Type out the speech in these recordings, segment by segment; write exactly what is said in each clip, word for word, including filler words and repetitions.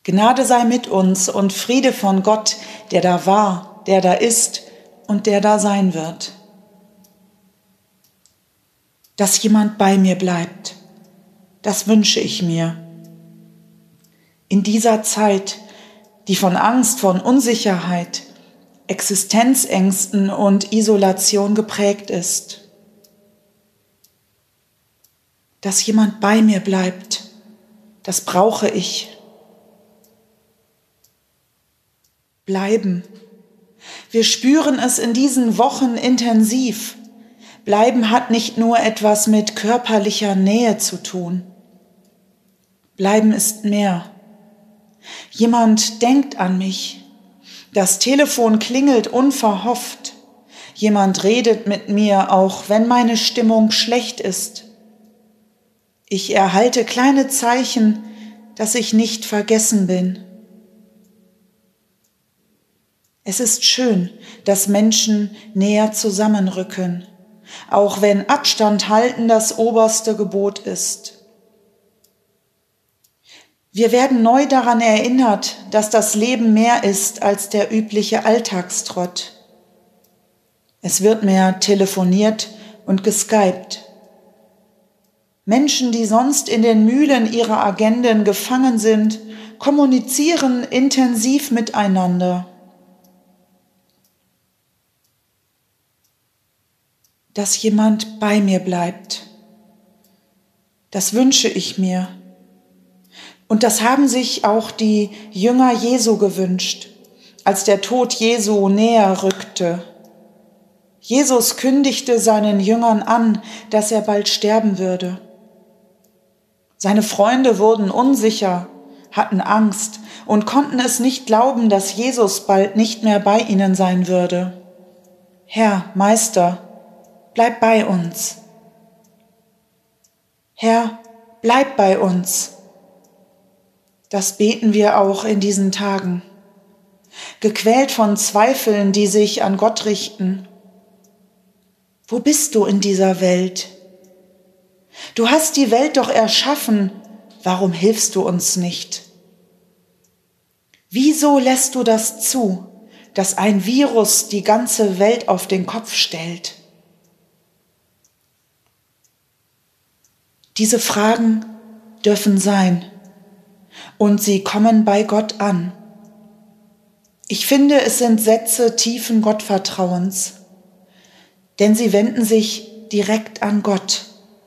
Gnade sei mit uns und Friede von Gott, der da war, der da ist und der da sein wird. Dass jemand bei mir bleibt, das wünsche ich mir. In dieser Zeit, die von Angst, von Unsicherheit, Existenzängsten und Isolation geprägt ist. Dass jemand bei mir bleibt, das brauche ich. Bleiben. Wir spüren es in diesen Wochen intensiv. Bleiben hat nicht nur etwas mit körperlicher Nähe zu tun. Bleiben ist mehr. Jemand denkt an mich. Das Telefon klingelt unverhofft. Jemand redet mit mir, auch wenn meine Stimmung schlecht ist. Ich erhalte kleine Zeichen, dass ich nicht vergessen bin. Es ist schön, dass Menschen näher zusammenrücken, auch wenn Abstand halten das oberste Gebot ist. Wir werden neu daran erinnert, dass das Leben mehr ist als der übliche Alltagstrott. Es wird mehr telefoniert und geskypt. Menschen, die sonst in den Mühlen ihrer Agenden gefangen sind, kommunizieren intensiv miteinander. Dass jemand bei mir bleibt. Das wünsche ich mir. Und das haben sich auch die Jünger Jesu gewünscht, als der Tod Jesu näher rückte. Jesus kündigte seinen Jüngern an, dass er bald sterben würde. Seine Freunde wurden unsicher, hatten Angst und konnten es nicht glauben, dass Jesus bald nicht mehr bei ihnen sein würde. Herr, Meister, bleib bei uns. Herr, bleib bei uns. Das beten wir auch in diesen Tagen. Gequält von Zweifeln, die sich an Gott richten. Wo bist du in dieser Welt? Du hast die Welt doch erschaffen. Warum hilfst du uns nicht? Wieso lässt du das zu, dass ein Virus die ganze Welt auf den Kopf stellt? Diese Fragen dürfen sein und sie kommen bei Gott an. Ich finde, es sind Sätze tiefen Gottvertrauens, denn sie wenden sich direkt an Gott.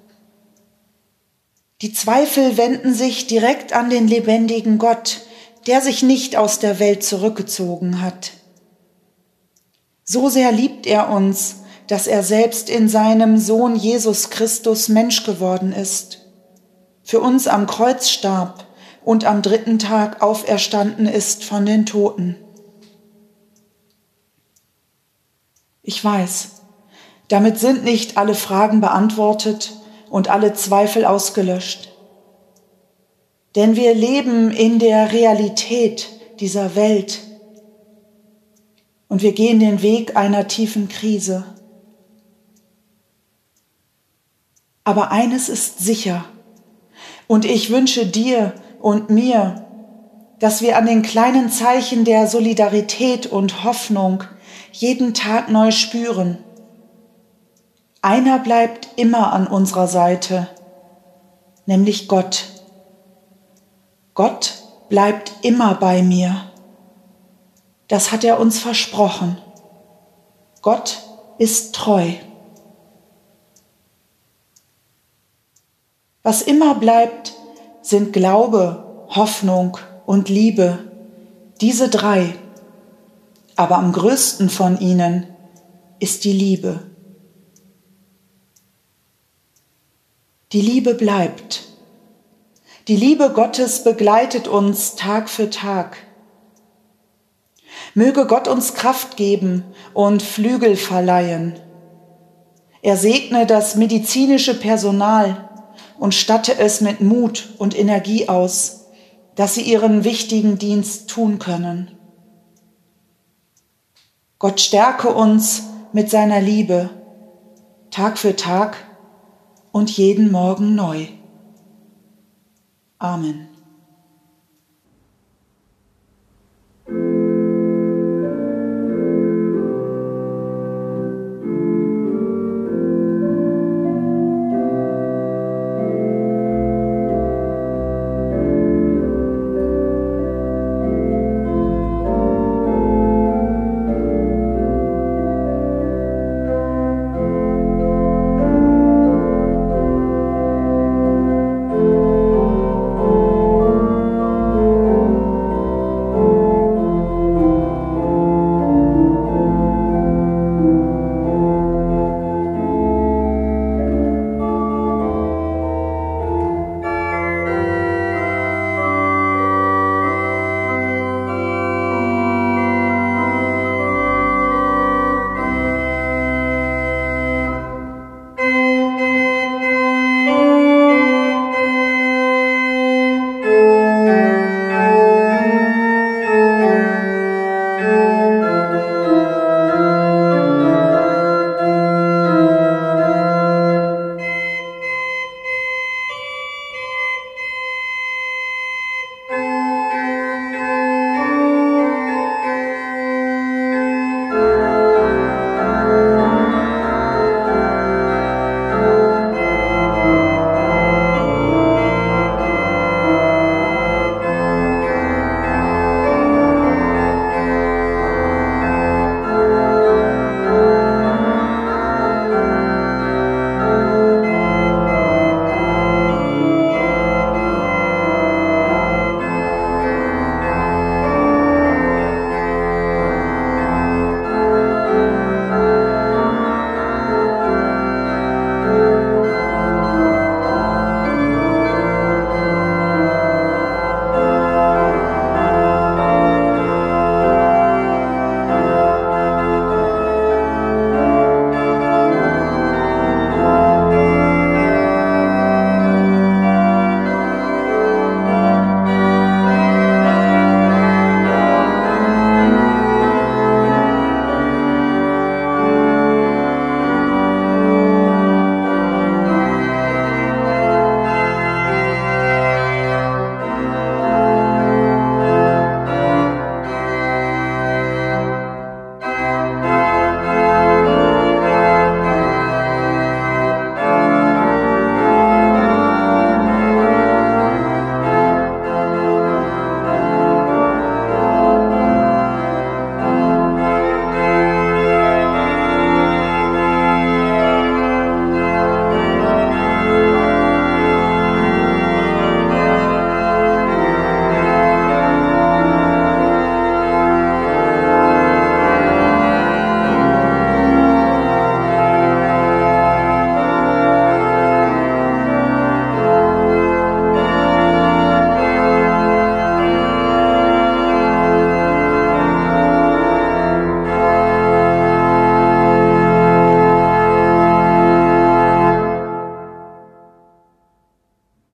Die Zweifel wenden sich direkt an den lebendigen Gott, der sich nicht aus der Welt zurückgezogen hat. So sehr liebt er uns, dass er selbst in seinem Sohn Jesus Christus Mensch geworden ist, für uns am Kreuz starb und am dritten Tag auferstanden ist von den Toten. Ich weiß, damit sind nicht alle Fragen beantwortet und alle Zweifel ausgelöscht. Denn wir leben in der Realität dieser Welt und wir gehen den Weg einer tiefen Krise. Aber eines ist sicher, und ich wünsche dir und mir, dass wir an den kleinen Zeichen der Solidarität und Hoffnung jeden Tag neu spüren. Einer bleibt immer an unserer Seite, nämlich Gott. Gott bleibt immer bei mir. Das hat er uns versprochen. Gott ist treu. Was immer bleibt, sind Glaube, Hoffnung und Liebe, diese drei. Aber am größten von ihnen ist die Liebe. Die Liebe bleibt. Die Liebe Gottes begleitet uns Tag für Tag. Möge Gott uns Kraft geben und Flügel verleihen. Er segne das medizinische Personal und statte es mit Mut und Energie aus, dass sie ihren wichtigen Dienst tun können. Gott stärke uns mit seiner Liebe, Tag für Tag und jeden Morgen neu. Amen. Musik